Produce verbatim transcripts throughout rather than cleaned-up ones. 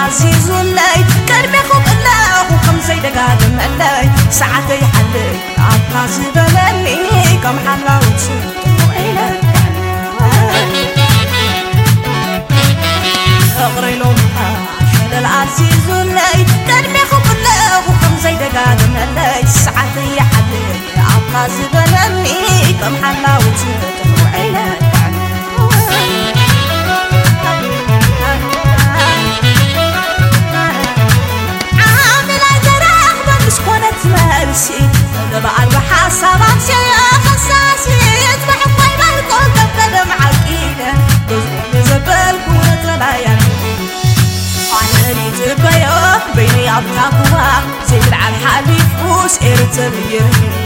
العزيز اللي كرمخو قلاه وخمسي دقادم اللي ساعتي حلي عطاس بلني كم حلاوت وإلى أغري لهم عشان العزيز اللي كرمخو قلاه وخمسي دقادم اللي ساعتي حلي عطاس بلني كم حلاوت وإلى بعد بحاسبات شيء خساسي يذبح الطيب الكل قبل معكينه زبل كونة ربايا عني تبايا بيني عبتاكوا زي على الحالي فوس ارتبيه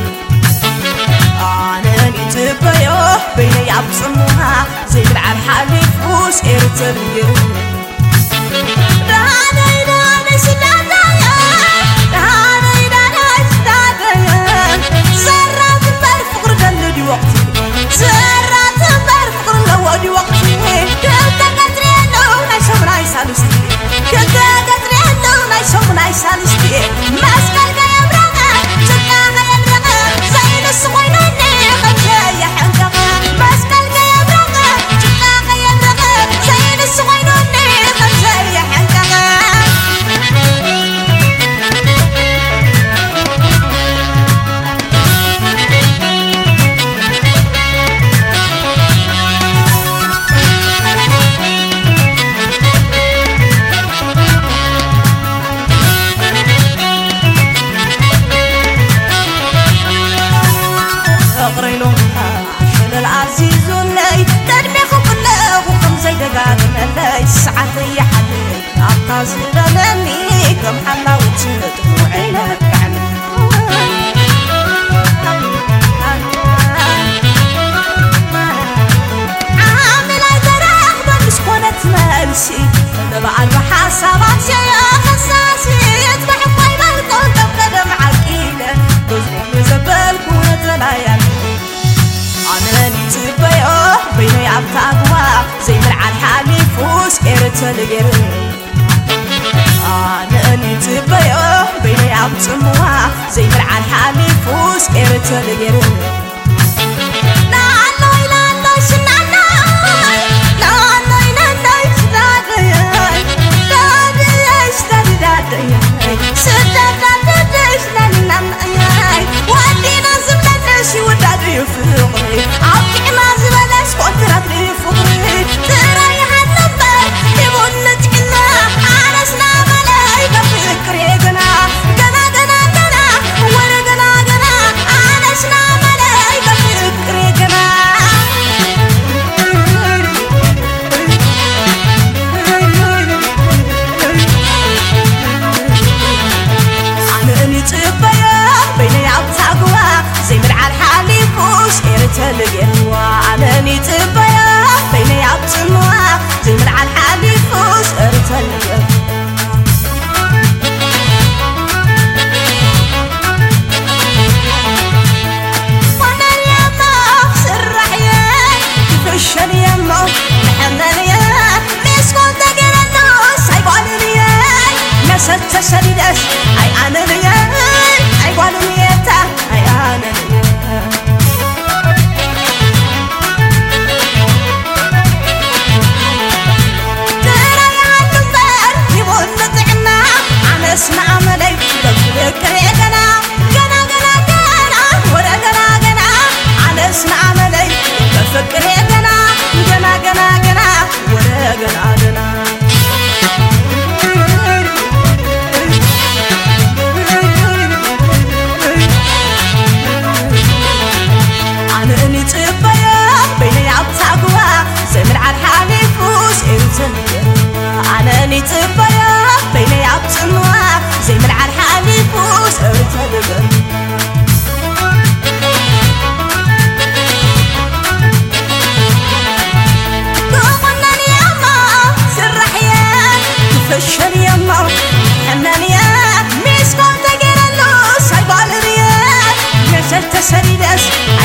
عني تبايا بيني عبصموها زي على الحالي فوس ارتبيه راني راني سنادا زرات برفقر لودي وقتي كنت قدري انه نايشم نايسالستي كنت قدري انه نايشم نايسالستي مسكال قايا برغا جدا غايا برغا زين السوينوني خمسة يحنقا مسكال قايا برغا جدا غايا برغا زين السوينوني خمسة يحنقا العزيز اللي ترميخو كله وخمسة دقاقم اللي ساعتي حلي عطاز لني كم حلاوت وعينك عني عامل عيدره بمسكونة مالسي بعد بحاسبات شيء خساسي يذبح الطيب الكل قبل معكينه زبل كونة ربايا عناني تبايا بيني عبتاقوا زي مرعى الحالي فوس ارتلقر عناني تبايا بيني عبتموا زي مرعى الحالي فوس ارتلقر لا عنوي لا عنوي شنعنوي لا عنوي لا عنوي شنعنوي دادي اشتري دادي شدد دادي اشتري نعنوي وادي نازم لنشي ودادي يفرغني عبكي ما زبلاش كنت راتني فغري تريح النبات يبونك إنا عرسنا ملايكة فكري قنا قنا قنا قنا وانا قنا قنا عرسنا ملايكة فكري قنا عناني تبايا بيني عبتاقوا زي مرعى الحالي فوس ارتلقر وعناني تبايا بيني عبتموا زي مرعى الحالي فوس ارتلقر وانا اليما سرح يا كيفش اليما نحنا اليا مسكون تقر الناس هيقول اليا نسل تسري داس هاي انا اليا هيقول اليا هاي انا اليا اسمع ملي بفكري قنا قنا قنا قنا ورا قنا قنا على اسمع ملي بفكري قنا قنا قنا قنا ورا قنا قنا عناني تبايا بيني عبتاقوا زي مرعى الحالي فوس ارتلقر عناني تبايا بيني عبتموا زي مرعى الحالي فوس ارتلقر قومناني يما سرح يا كفشر يما حناني يا مسكون تقر اللوس هاي بالريا نسل تسري داس